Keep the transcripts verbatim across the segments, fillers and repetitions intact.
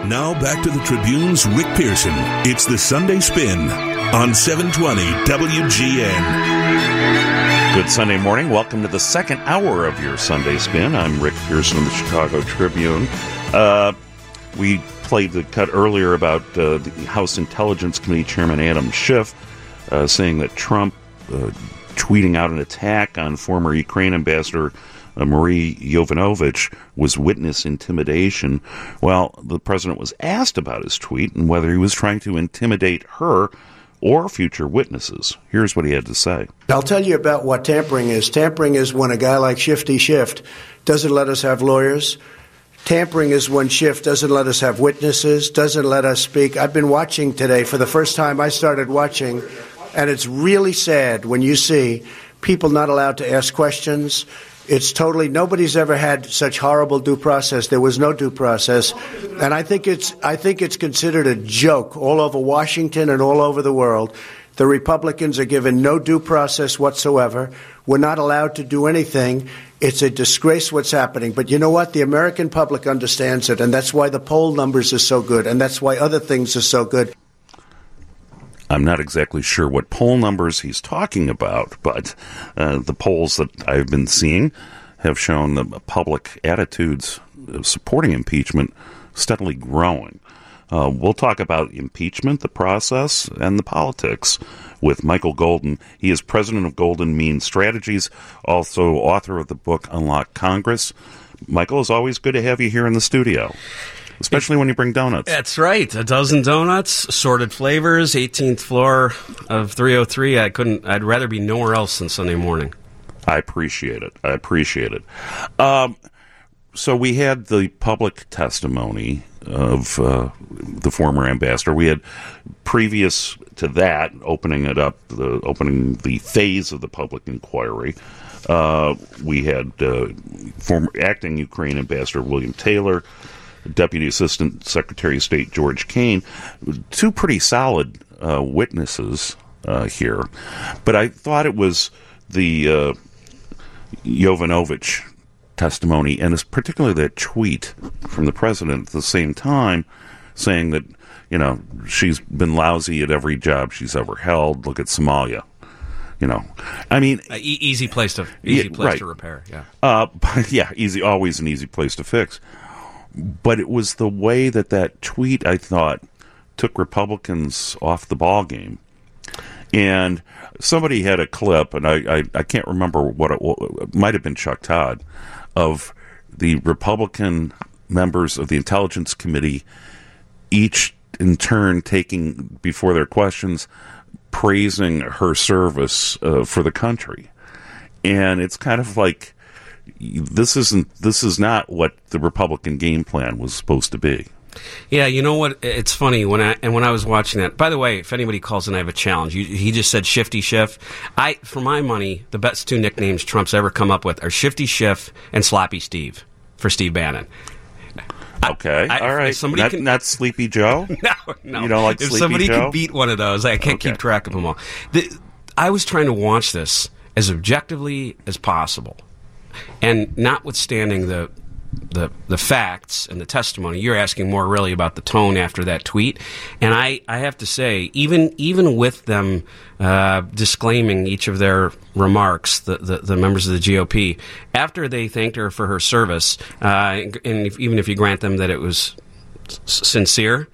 Now back to the Tribune's Rick Pearson. It's the Sunday Spin on seven twenty W G N. Good Sunday morning. Welcome to the second hour of your Sunday Spin. I'm Rick Pearson of the Chicago Tribune. Uh, we played the cut earlier about uh, the House Intelligence Committee Chairman Adam Schiff uh, saying that Trump uh, tweeting out an attack on former Ukraine ambassador Uh, Marie Yovanovitch was witness intimidation. Well, the president was asked about his tweet and whether he was trying to intimidate her or future witnesses. Here's what he had to say. I'll tell you about what tampering is. Tampering is when a guy like Shifty Schiff doesn't let us have lawyers. Tampering is when Schiff doesn't let us have witnesses, doesn't let us speak. I've been watching today. For the first time, I started watching, and it's really sad when you see people not allowed to ask questions. It's totally, nobody's ever had such horrible due process. There was no due process. And I think it's, I think it's considered a joke all over Washington and all over the world. The Republicans are given no due process whatsoever. We're not allowed to do anything. It's a disgrace what's happening. But you know what? The American public understands it. And that's why the poll numbers are so good. And that's why other things are so good. I'm not exactly sure what poll numbers he's talking about, but uh, the polls that I've been seeing have shown the public attitudes supporting impeachment steadily growing. Uh, we'll talk about impeachment, the process, and the politics with Michael Golden. He is president of Golden Mean Strategies, also author of the book Unlock Congress. Michael, it's always good to have you here in the studio. Especially when you bring donuts. That's right. A dozen donuts, assorted flavors, eighteenth floor of three oh three. I couldn't, I'd rather be nowhere else than Sunday morning. I appreciate it. I appreciate it. Um, so we had the public testimony of uh, the former ambassador. We had, previous to that, opening it up, the opening the phase of the public inquiry, uh, we had uh, former acting Ukraine ambassador William Taylor, Deputy Assistant Secretary of State George Kane, two pretty solid uh, witnesses uh, here. But I thought it was the uh, Yovanovitch testimony, and it's particularly that tweet from the president at the same time saying that, you know, she's been lousy at every job she's ever held. Look at Somalia. You know, I mean, uh, e- easy place to easy yeah, place right. to repair. Yeah, uh, yeah, easy, always an easy place to fix. But it was the way that that tweet, I thought, took Republicans off the ball game. And somebody had a clip, and I, I, I can't remember what it, it might have been Chuck Todd, of the Republican members of the Intelligence Committee, each in turn taking, before their questions, praising her service uh, for the country. And it's kind of like, This isn't. This is not what the Republican game plan was supposed to be. Yeah, you know what? It's funny when I and when I was watching that. By the way, if anybody calls in, I have a challenge. You, he just said Shifty Schiff. I, for my money, the best two nicknames Trump's ever come up with are Shifty Schiff and Sloppy Steve for Steve Bannon. Okay, I, all right. Somebody not, can, not Sleepy Joe. no, no. You don't like if Sleepy somebody Joe? can beat one of those, I can't okay. keep track of them all. The, I was trying to watch this as objectively as possible. And notwithstanding the, the the facts and the testimony, you're asking more really about the tone after that tweet. And I, I have to say, even even with them uh, disclaiming each of their remarks, the, the, the members of the G O P, after they thanked her for her service, uh, and if, even if you grant them that it was s- sincere,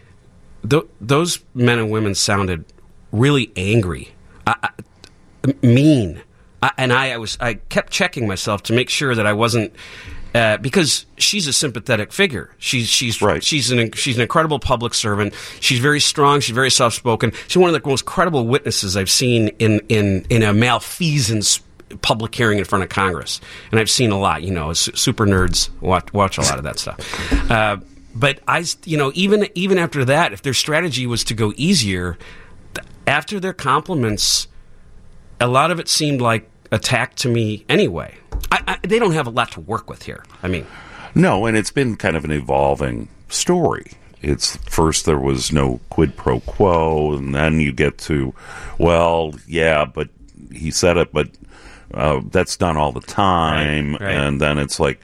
th- those men and women sounded really angry, uh, mean. I, and I, I was I kept checking myself to make sure that I wasn't uh, because she's a sympathetic figure. She's she's right. she's an she's an incredible public servant. She's very strong. She's very soft spoken. She's one of the most credible witnesses I've seen in in in a malfeasance public hearing in front of Congress. And I've seen a lot. You know, super nerds watch watch a lot of that stuff. Uh, but I, you know, even even after that, if their strategy was to go easier, after their compliments, a lot of it seemed like attack to me anyway. I, I, they don't have a lot to work with here. I mean, no, and it's been kind of an evolving story. It's first there was no quid pro quo, and then you get to, well, yeah, but he said it, but uh, that's done all the time, right, right. And then it's like,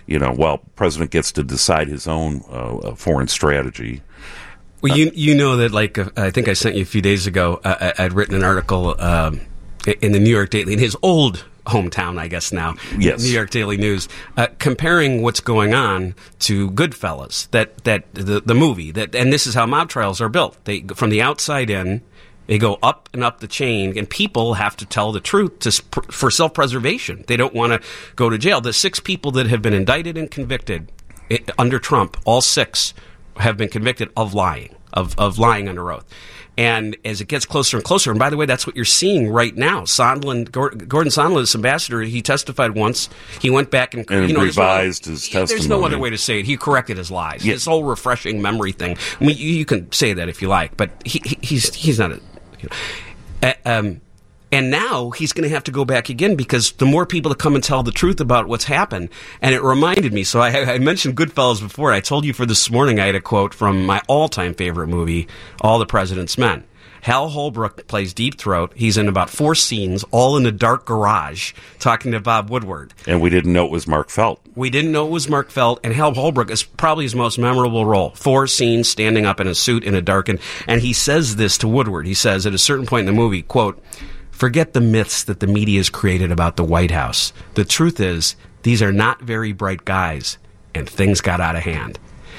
you know, well, president gets to decide his own uh, foreign strategy. Well, you you know that, like, uh, I think I sent you a few days ago, uh, I, I'd written an article um, in the New York Daily, in his old hometown, I guess now, yes. New York Daily News, uh, comparing what's going on to Goodfellas, that that the, the movie, that, and this is how mob trials are built. They from the outside in, they go up and up the chain, and people have to tell the truth to, for self-preservation. They don't want to go to jail. The six people that have been indicted and convicted it, under Trump, all six have been convicted of lying, of, of lying under oath. And as it gets closer and closer, and by the way, that's what you're seeing right now. Sondland, Gordon Sondland, this ambassador, he testified once. He went back and, and you know, revised no, his testimony. There's no other way to say it. He corrected his lies. Yeah. This whole refreshing memory thing. I mean, you, you can say that if you like, but he, he, he's he's not a. You know, uh, um, and now he's going to have to go back again because the more people that come and tell the truth about what's happened. And it reminded me, so I, I mentioned Goodfellas before. I told you for this morning I had a quote from my all-time favorite movie, All the President's Men. Hal Holbrook plays Deep Throat. He's in about four scenes, all in a dark garage, talking to Bob Woodward. And we didn't know it was Mark Felt. We didn't know it was Mark Felt, and Hal Holbrook is probably his most memorable role. Four scenes, standing up in a suit in a darkened, and he says this to Woodward. He says at a certain point in the movie, quote, "Forget the myths that the media has created about the White House. The truth is, these are not very bright guys, and things got out of hand."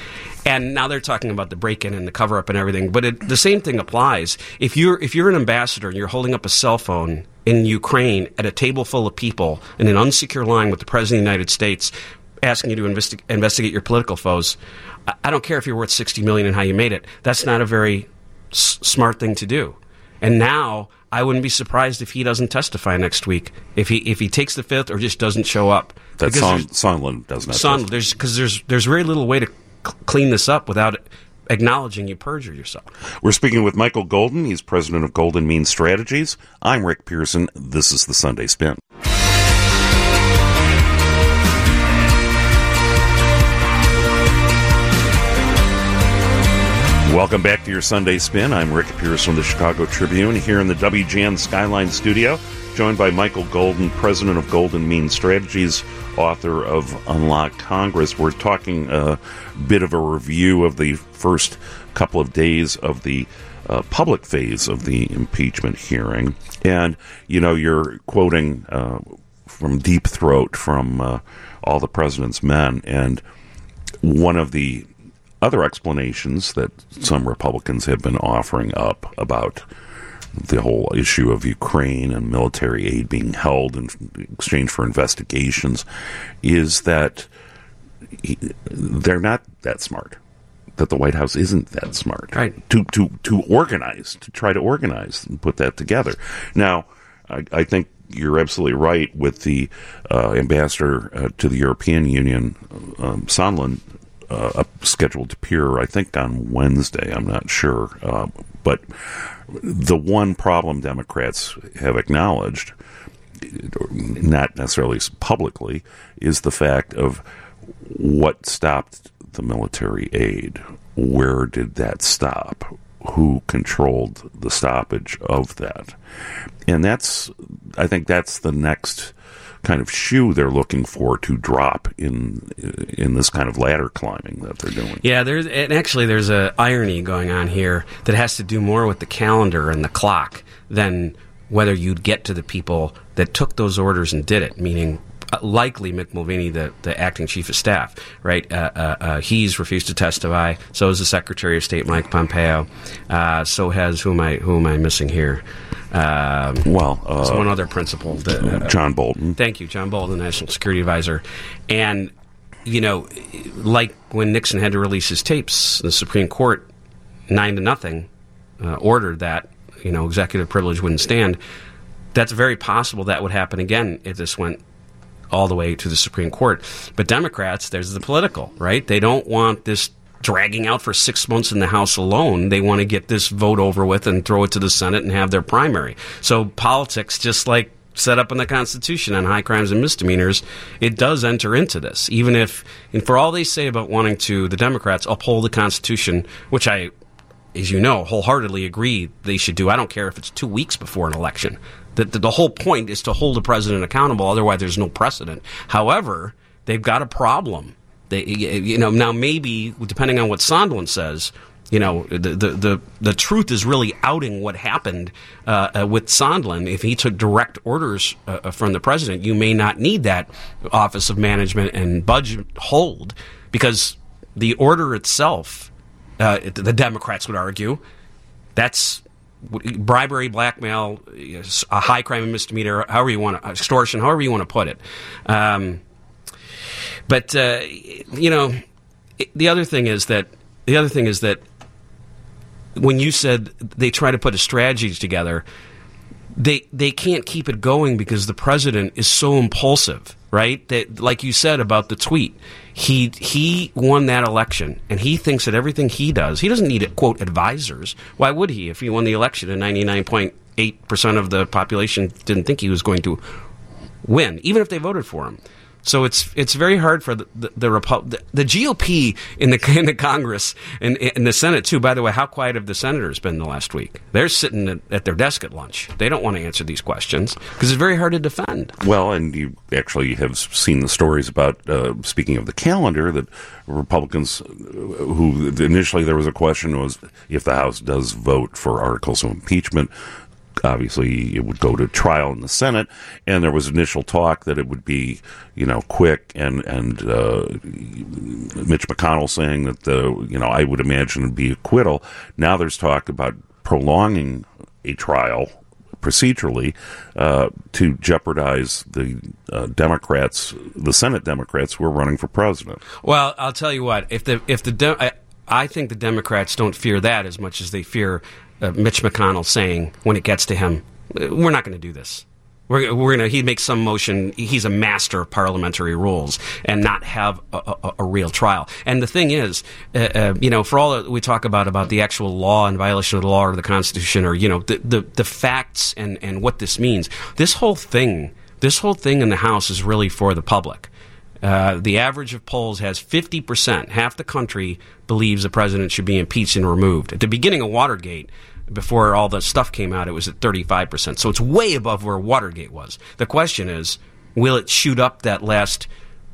And now they're talking about the break-in and the cover-up and everything. But it, the same thing applies. If you're if you're an ambassador and you're holding up a cell phone in Ukraine at a table full of people in an unsecure line with the President of the United States asking you to investi- investigate your political foes, I, I don't care if you're worth sixty million dollars and how you made it. That's not a very s- smart thing to do. And now I wouldn't be surprised if he doesn't testify next week, if he if he takes the fifth or just doesn't show up. That Son- Sondland doesn't have Sondland, there's because there's there's very little way to clean this up without acknowledging you perjured yourself. We're speaking with Michael Golden. He's president of Golden Means Strategies. I'm Rick Pearson. This is the Sunday Spin. Welcome back to your Sunday Spin. I'm Rick Pearson of the Chicago Tribune here in the W G N Skyline studio, joined by Michael Golden, president of Golden Means Strategies, author of Unlock Congress. We're talking a bit of a review of the first couple of days of the uh, public phase of the impeachment hearing. And, you know, you're quoting uh, from Deep Throat from uh, All the President's Men. And one of the other explanations that some Republicans have been offering up about the whole issue of Ukraine and military aid being held in exchange for investigations is that he, they're not that smart, that the White House isn't that smart right. to, to, to organize, to try to organize and put that together. Now, I, I think you're absolutely right with the uh, ambassador uh, to the European Union, um, Sondland, uh, scheduled to appear, I think, on Wednesday. I'm not sure. Uh, but the one problem Democrats have acknowledged, not necessarily publicly, is the fact of what stopped the military aid. Where did that stop? Who controlled the stoppage of that? And that's, I think that's the next kind of shoe they're looking for to drop in in this kind of ladder climbing that they're doing. Yeah, there's and actually there's a irony going on here that has to do more with the calendar and the clock than whether you'd get to the people that took those orders and did it, meaning uh, likely Mick Mulvaney, the, the acting chief of staff, right? Uh, uh, uh, he's refused to testify. So has the Secretary of State, Mike Pompeo. Uh, so has, who am I, who am I missing here? Um, well, uh, there's one other principal. That, uh, John Bolton. Thank you, John Bolton, the National Security Advisor. And, you know, like when Nixon had to release his tapes, the Supreme Court, nine to nothing, uh, ordered that, you know, executive privilege wouldn't stand. That's very possible that would happen again if this went all the way to the Supreme Court. But Democrats, there's the political, right? They don't want this dragging out for six months in the House alone. They want to get this vote over with and throw it to the Senate and have their primary. So politics, just like set up in the Constitution on high crimes and misdemeanors, it does enter into this. Even if, and for all they say about wanting to, the Democrats uphold the Constitution, which I, as you know, wholeheartedly agree they should do. I don't care if it's two weeks before an election. The, the, the whole point is to hold the president accountable, otherwise there's no precedent. However, They've got a problem. They, you know, now maybe depending on what Sondland says, you know, the the the, the truth is really outing what happened uh, uh, with Sondland. If he took direct orders uh, from the president, you may not need that Office of Management and Budget hold, because the order itself, uh, the Democrats would argue, that's bribery, blackmail, a high crime and misdemeanor, however you want to, extortion, however you want to put it. Um, but uh, you know, the other thing is that the other thing is that when you said they try to put a strategy together, they they can't keep it going because the president is so impulsive, right? That, like you said about the tweet, he he won that election, and he thinks that everything he does, he doesn't need, quote, advisors. Why would he? If he won the election and ninety-nine point eight percent of the population didn't think he was going to win, even if they voted for him. So it's it's very hard for the the, the, Repu- the, the G O P in the in the Congress and in the Senate too. By the way, how quiet have the senators been the last week? They're sitting at, at their desk at lunch. They don't want to answer these questions because it's very hard to defend. Well, and you actually have seen the stories about, uh, speaking of the calendar, that Republicans, who initially there was a question was if the House does vote for articles of impeachment, obviously it would go to trial in the Senate, and there was initial talk that it would be, you know, quick, and and uh, Mitch McConnell saying that the, you know, I would imagine it'd be acquittal. Now there's talk about prolonging a trial procedurally uh, to jeopardize the uh, Democrats, the Senate Democrats who are running for president. Well, I'll tell you what, if the if the De- I, I think the Democrats don't fear that as much as they fear Uh, Mitch McConnell saying when it gets to him, we're not going to do this. We're, we're going to. He makes some motion. He's a master of parliamentary rules, and not have a, a, a real trial. And the thing is, uh, uh, you know, for all that we talk about about the actual law and violation of the law or the Constitution, or you know, the the, the facts and, and what this means. This whole thing, this whole thing in the House is really for the public. Uh, the average of polls has fifty percent. Half the country believes the president should be impeached and removed. At the beginning of Watergate, before all the stuff came out, it was at thirty-five percent. So it's way above where Watergate was. The question is, will it shoot up that last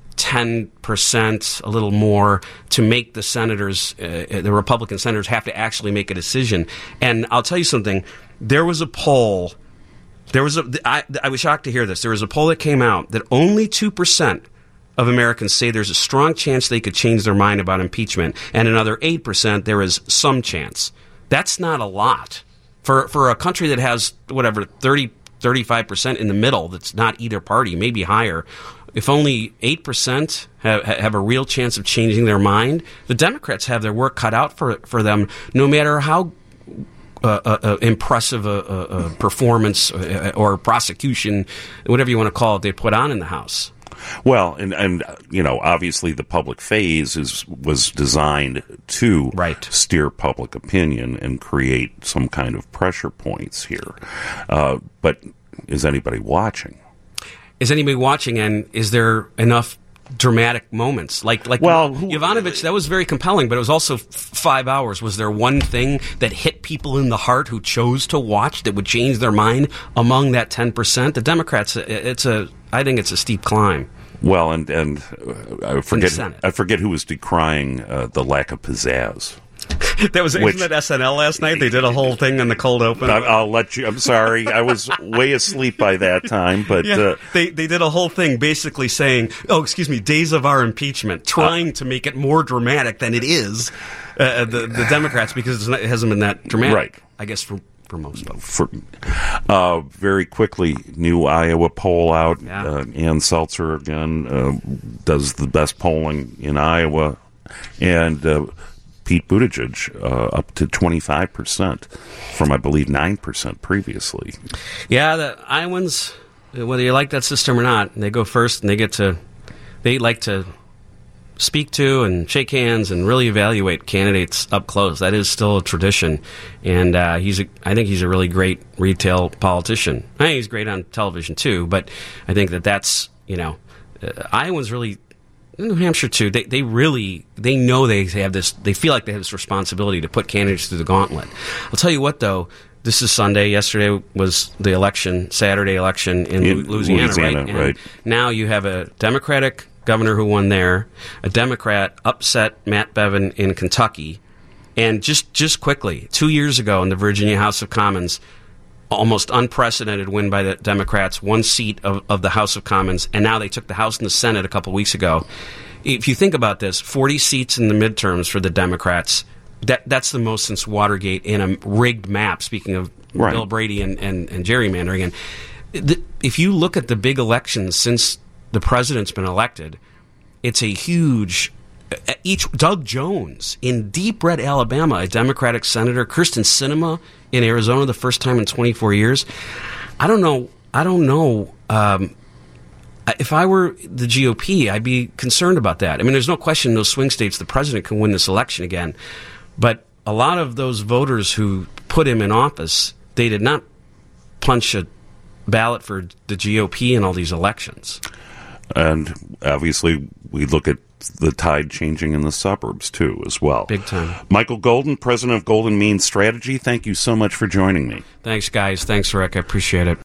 ten percent, a little more, to make the senators, uh, the Republican senators, have to actually make a decision? And I'll tell you something. There was a poll. There was a. I, I was shocked to hear this. There was a poll that came out that only two percent of Americans say there's a strong chance they could change their mind about impeachment, and another eight percent there is some chance. That's not a lot. For for a country that has, whatever, thirty, thirty-five percent in the middle that's not either party, maybe higher, if only eight percent have, have a real chance of changing their mind, the Democrats have their work cut out for, for them, no matter how uh, uh, uh, impressive a, a, a performance or prosecution, whatever you want to call it, they put on in the House. Well, and, and you know, obviously the public phase is was designed to right. steer public opinion and create some kind of pressure points here. Uh, but is anybody watching? Is anybody watching, and is there enough dramatic moments? Like, like well, Yovanovitch, that was very compelling, but it was also f- five hours. Was there one thing that hit people in the heart who chose to watch that would change their mind among that ten percent? The Democrats, it's a, I think it's a steep climb. Well, and and uh, I forget I forget who was decrying uh, the lack of pizzazz. That was Which, isn't that S N L last night? They did a whole thing in the cold open. I, I'll let you. I'm sorry, I was way asleep by that time. But yeah, uh, they they did a whole thing basically saying, "Oh, excuse me, days of our impeachment," trying uh, to make it more dramatic than it is. Uh, the the Democrats, because it hasn't been that dramatic, right? I guess for for most folks. For, uh, very quickly, new Iowa poll out. Yeah. Uh, Ann Seltzer again uh, does the best polling in Iowa, and uh, Pete Buttigieg uh, up to twenty-five percent from, I believe, nine percent previously. Yeah, the Iowans, whether you like that system or not, they go first and they get to, they like to speak to and shake hands and really evaluate candidates up close. That is still a tradition, and uh, he's a, I think he's a really great retail politician. I think he's great on television too, but I think that that's, you know, uh, Iowans really, New Hampshire too, they they really, they know they have this, they feel like they have this responsibility to put candidates through the gauntlet. I'll tell you what though, this is Sunday. Yesterday was the election, Saturday election in, in Louisiana, Louisiana, right? And right? Now you have a Democratic governor who won there. A Democrat upset Matt Bevin in Kentucky. And just, just quickly, two years ago in the Virginia House of Commons, almost unprecedented win by the Democrats, one seat of, of the House of Commons, and now they took the House and the Senate a couple weeks ago. If you think about this, forty seats in the midterms for the Democrats, that that's the most since Watergate in a rigged map, speaking of right. Bill Brady and, and, and gerrymandering. And the, if you look at the big elections since the president's been elected, it's a huge... Each Doug Jones in deep red Alabama, a Democratic senator, Kyrsten Sinema in Arizona, the first time in twenty-four years. I don't know. I don't know. Um, if I were the G O P, I'd be concerned about that. I mean, there's no question in those swing states the president can win this election again. But a lot of those voters who put him in office, they did not punch a ballot for the G O P in all these elections. And obviously, we look at the tide changing in the suburbs, too, as well. Big time. Michael Golden, president of Golden Means Strategy, thank you so much for joining me. Thanks, guys. Thanks, Rick. I appreciate it.